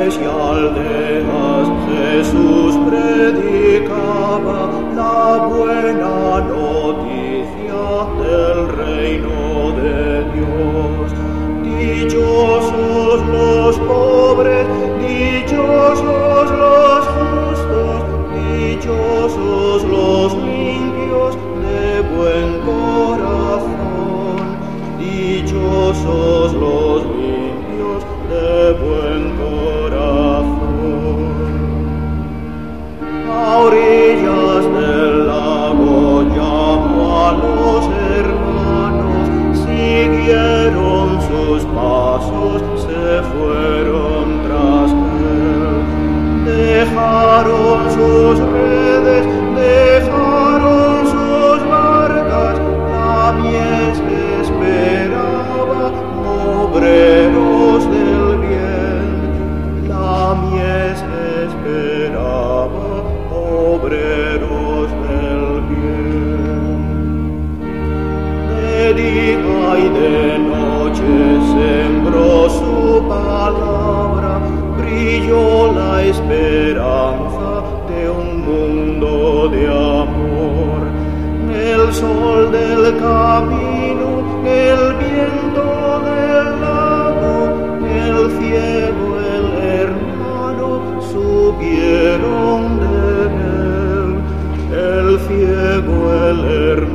pueblos y aldeas Jesús predicaba la buena noticia del reino de Dios. Dichosos los pobres, dichosos los justos, dichosos los limpios de buen corazón, dichosos los limpios de buen corazón. A orillas del lago llamó a los hermanos, siguieron sus pasos, se fueron tras él. Dejaron sus redes, dejaron sus barcas, la mies esperaba, obreros del bien. La mies esperaba, obreros del bien. De día y de noche sembró su palabra, brilló la esperanza de un mundo de amor. El sol del camino, el viento del lago, el ciego, el hermano, subieron de él. El ciego, el hermano,